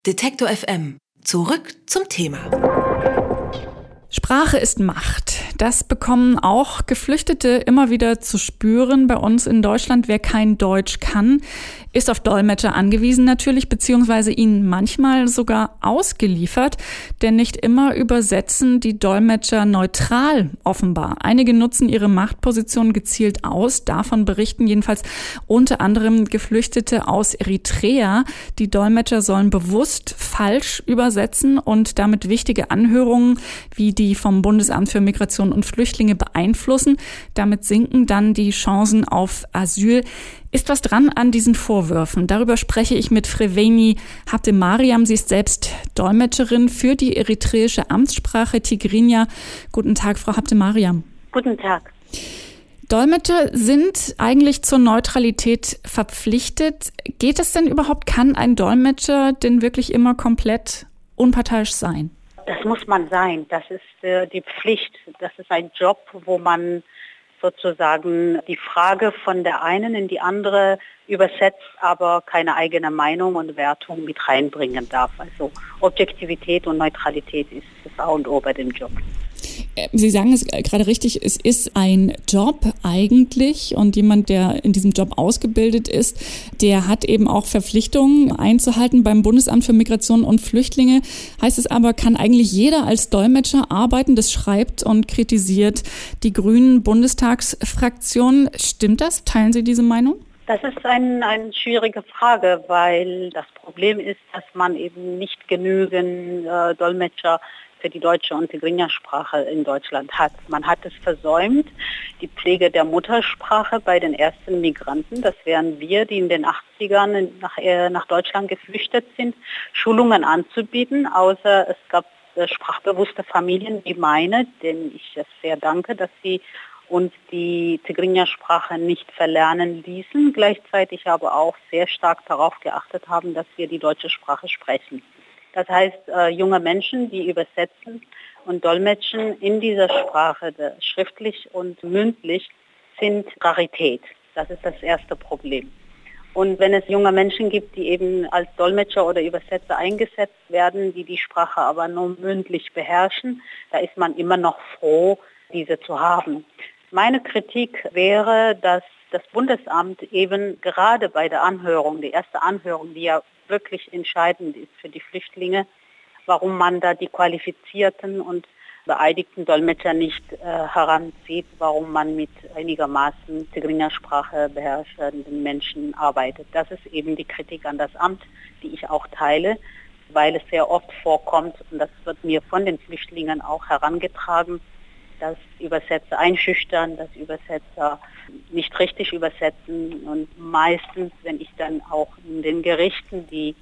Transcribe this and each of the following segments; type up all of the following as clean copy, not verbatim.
Detektor FM. Zurück zum Thema. Sprache ist Macht. Das bekommen auch Geflüchtete immer wieder zu spüren bei uns in Deutschland. Wer kein Deutsch kann, ist auf Dolmetscher angewiesen natürlich, beziehungsweise ihnen manchmal sogar ausgeliefert. Denn nicht immer übersetzen die Dolmetscher neutral offenbar. Einige nutzen ihre Machtposition gezielt aus. Davon berichten jedenfalls unter anderem Geflüchtete aus Eritrea. Die Dolmetscher sollen bewusst falsch übersetzen und damit wichtige Anhörungen wie die vom Bundesamt für Migration und Flüchtlinge beeinflussen. Damit sinken dann die Chancen auf Asyl. Ist was dran an diesen Vorwürfen? Darüber spreche ich mit Freveni Habtemariam. Sie ist selbst Dolmetscherin für die eritreische Amtssprache Tigrinya. Guten Tag, Frau Habtemariam. Guten Tag. Dolmetscher sind eigentlich zur Neutralität verpflichtet. Geht es denn überhaupt? Kann ein Dolmetscher denn wirklich immer komplett unparteiisch sein? Das muss man sein. Das ist die Pflicht. Das ist ein Job, wo man sozusagen die Frage von der einen in die andere übersetzt, aber keine eigene Meinung und Wertung mit reinbringen darf. Also Objektivität und Neutralität ist das A und O bei dem Job. Sie sagen es gerade richtig, es ist ein Job eigentlich und jemand, der in diesem Job ausgebildet ist, der hat eben auch Verpflichtungen einzuhalten beim Bundesamt für Migration und Flüchtlinge. Heißt es aber, kann eigentlich jeder als Dolmetscher arbeiten? Das schreibt und kritisiert die Grünen Bundestagsfraktion. Stimmt das? Teilen Sie diese Meinung? Das ist eine schwierige Frage, weil das Problem ist, dass man eben nicht genügend Dolmetscher für die deutsche und Tigrinya-Sprache in Deutschland hat. Man hat es versäumt, die Pflege der Muttersprache bei den ersten Migranten, das wären wir, die in den 80ern nach Deutschland geflüchtet sind, Schulungen anzubieten, außer es gab sprachbewusste Familien wie meine, denen ich es sehr danke, dass sie uns die Tigrinya-Sprache nicht verlernen ließen, gleichzeitig aber auch sehr stark darauf geachtet haben, dass wir die deutsche Sprache sprechen. Das heißt, junge Menschen, die übersetzen und dolmetschen in dieser Sprache, schriftlich und mündlich, sind Rarität. Das ist das erste Problem. Und wenn es junge Menschen gibt, die eben als Dolmetscher oder Übersetzer eingesetzt werden, die die Sprache aber nur mündlich beherrschen, da ist man immer noch froh, diese zu haben. Meine Kritik wäre, dass das Bundesamt eben gerade bei der Anhörung, die erste Anhörung, die ja wirklich entscheidend ist für die Flüchtlinge, warum man da die qualifizierten und beeidigten Dolmetscher nicht heranzieht, warum man mit einigermaßen Tigrinya-Sprache beherrschenden Menschen arbeitet. Das ist eben die Kritik an das Amt, die ich auch teile, weil es sehr oft vorkommt, und das wird mir von den Flüchtlingen auch herangetragen, dass Übersetzer einschüchtern, dass Übersetzer nicht richtig übersetzen und meistens, wenn ich dann auch in den Gerichten die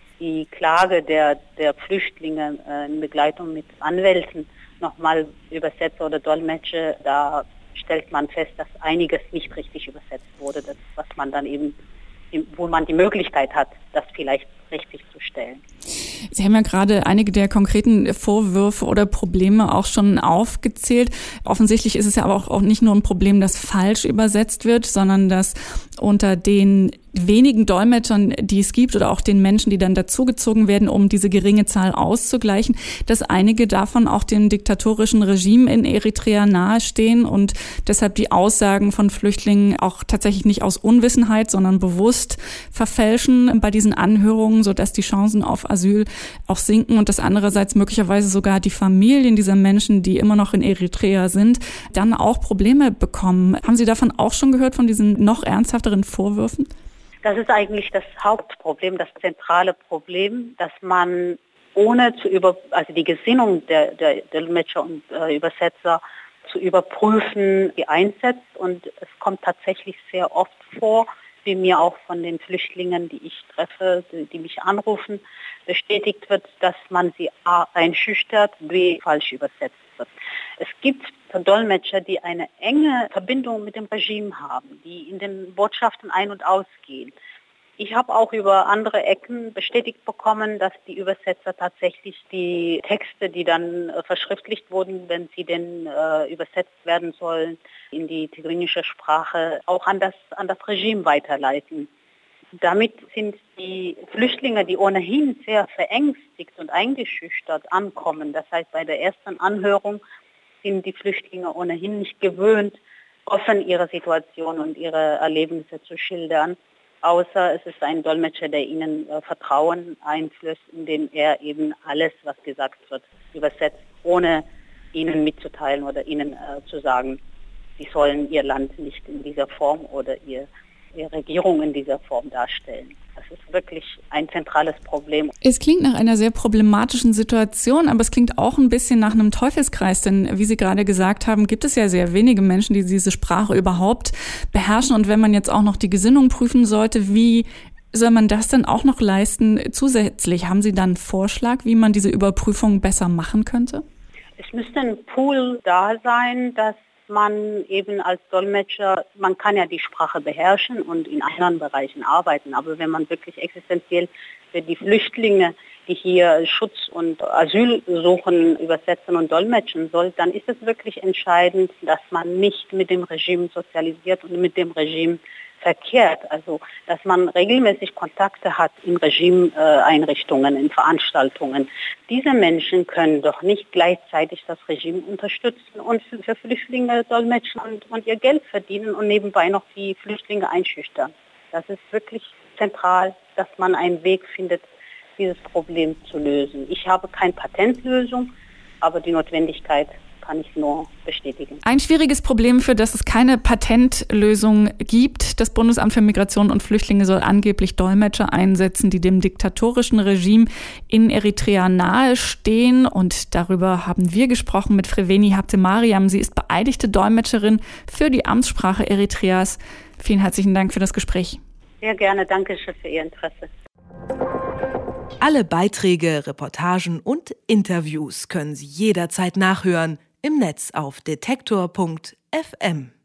Klage der Flüchtlinge in Begleitung mit Anwälten nochmal übersetze oder dolmetsche, da stellt man fest, dass einiges nicht richtig übersetzt wurde, das, was man dann eben, wo man die Möglichkeit hat, das vielleicht richtig zu stellen. Sie haben ja gerade einige der konkreten Vorwürfe oder Probleme auch schon aufgezählt. Offensichtlich ist es ja aber auch nicht nur ein Problem, das falsch übersetzt wird, sondern dass unter den wenigen Dolmetschern, die es gibt oder auch den Menschen, die dann dazugezogen werden, um diese geringe Zahl auszugleichen, dass einige davon auch dem diktatorischen Regime in Eritrea nahestehen und deshalb die Aussagen von Flüchtlingen auch tatsächlich nicht aus Unwissenheit, sondern bewusst verfälschen bei diesen Anhörungen, sodass die Chancen auf Asyl auch sinken und dass andererseits möglicherweise sogar die Familien dieser Menschen, die immer noch in Eritrea sind, dann auch Probleme bekommen. Haben Sie davon auch schon gehört, von diesen noch ernsthafteren Vorwürfen? Das ist eigentlich das Hauptproblem, das zentrale Problem, dass man ohne also die Gesinnung der Dolmetscher und Übersetzer zu überprüfen, die einsetzt. Und es kommt tatsächlich sehr oft vor, wie mir auch von den Flüchtlingen, die ich treffe, die mich anrufen, bestätigt wird, dass man sie A einschüchtert, B falsch übersetzt wird. Es gibt Dolmetscher, die eine enge Verbindung mit dem Regime haben, die in den Botschaften ein- und ausgehen. Ich habe auch über andere Ecken bestätigt bekommen, dass die Übersetzer tatsächlich die Texte, die dann verschriftlicht wurden, wenn sie denn übersetzt werden sollen in die tigrinische Sprache, auch an das Regime weiterleiten. Damit sind die Flüchtlinge, die ohnehin sehr verängstigt und eingeschüchtert ankommen, das heißt bei der ersten Anhörung sind die Flüchtlinge ohnehin nicht gewöhnt, offen ihre Situation und ihre Erlebnisse zu schildern, außer es ist ein Dolmetscher, der ihnen Vertrauen einflößt, indem er eben alles, was gesagt wird, übersetzt, ohne ihnen mitzuteilen oder ihnen zu sagen, sie sollen ihr Land nicht in dieser Form oder ihre Regierung in dieser Form darstellen. Das ist wirklich ein zentrales Problem. Es klingt nach einer sehr problematischen Situation, aber es klingt auch ein bisschen nach einem Teufelskreis, denn wie Sie gerade gesagt haben, gibt es ja sehr wenige Menschen, die diese Sprache überhaupt beherrschen. Und wenn man jetzt auch noch die Gesinnung prüfen sollte, wie soll man das dann auch noch leisten zusätzlich? Haben Sie dann einen Vorschlag, wie man diese Überprüfung besser machen könnte? Es müsste ein Pool da sein, dass man eben als Dolmetscher, man kann ja die Sprache beherrschen und in anderen Bereichen arbeiten, aber wenn man wirklich existenziell für die Flüchtlinge, die hier Schutz und Asyl suchen, übersetzen und dolmetschen soll, dann ist es wirklich entscheidend, dass man nicht mit dem Regime sozialisiert und mit dem Regime verkehrt. Also, dass man regelmäßig Kontakte hat in Regime-Einrichtungen, in Veranstaltungen. Diese Menschen können doch nicht gleichzeitig das Regime unterstützen und für Flüchtlinge dolmetschen und ihr Geld verdienen und nebenbei noch die Flüchtlinge einschüchtern. Das ist wirklich zentral, dass man einen Weg findet, dieses Problem zu lösen. Ich habe keine Patentlösung, aber die Notwendigkeit kann ich nur bestätigen. Ein schwieriges Problem, für das es keine Patentlösung gibt. Das Bundesamt für Migration und Flüchtlinge soll angeblich Dolmetscher einsetzen, die dem diktatorischen Regime in Eritrea nahestehen. Und darüber haben wir gesprochen mit Freveni Habtemariam. Sie ist beeidigte Dolmetscherin für die Amtssprache Eritreas. Vielen herzlichen Dank für das Gespräch. Sehr gerne. Danke schön für Ihr Interesse. Alle Beiträge, Reportagen und Interviews können Sie jederzeit nachhören im Netz auf detektor.fm.